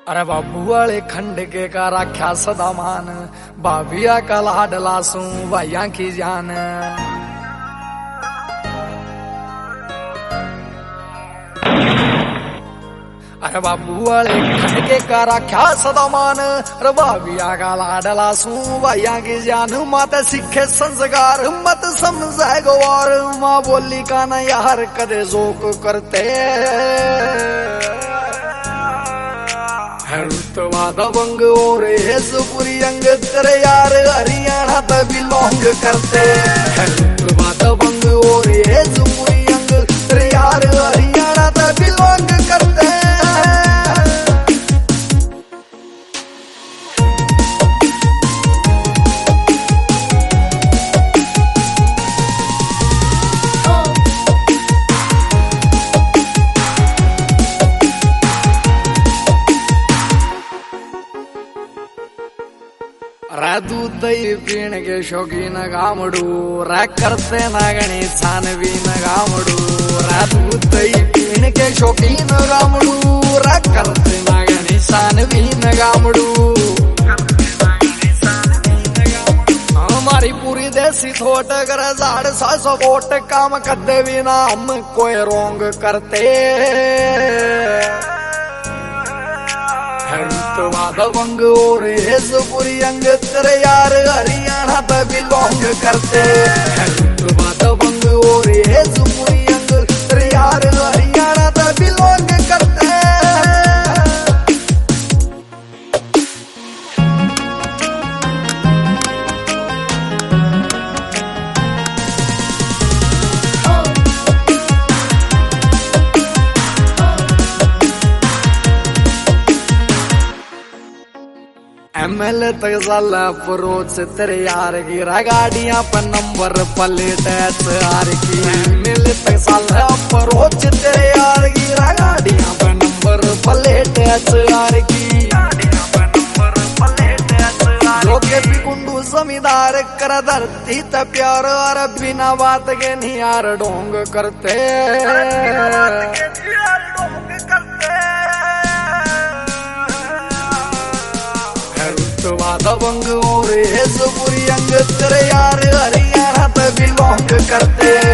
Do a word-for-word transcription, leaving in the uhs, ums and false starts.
अरे बाबू वाले खंड के का राख्या सदा मान, बाबिया का लाडला सू भाइया की जान। अरे बाबू वाले खंड के का राख्या सदा मान, अरे बाबिया का लाडला सू भाइया की जान। माता सिखे संस्कार मत समझे गवार, माँ बोली का न यार कदे जोक करते। रुतवा दबंग और हेसपुरी अंग तेरे यार हरियाणा तक बिलोंग करते। रुतवा दबंग और हेसपुरी अंग तेरे यार हरियाणा तक बिलोंग करते। दूध दही पीण के शौकीन गामड़ू, रा करते नागणी छानबीन गामड़ू। रा दूध दही पीण के शौकीन गामड़ू, रा करते नागणी छानबीन गामड़ू। हमारी पूरी देसी थोट कर झाड़ सा सपोट, काम कदे भी ना हम कोई रोंग करते। रुतवा दबंग और हेसपुरी अंग तेरे यार हरियाणा तक बिलोंग करते। रुतवा दबंग और हेसपुरी अंग तेरे यार हरियाणा तक बिलोंग करते। एमएलए तक साला अप्रोच तेरे यार की, गाड़ियां पर नंबर प्लेट आर की। एमएलए तक साला अप्रोच तेरे यार की, गाड़ियां पर नंबर प्लेट आर की। जो के भी कुंडू जमींदार कर धरती त प्यार, और बिना बात के नहीं यार ढोंग करते। रुतवा दबंग और हेसपुरी अंग तेरे यार हरियाणा तक बिलोंग करते।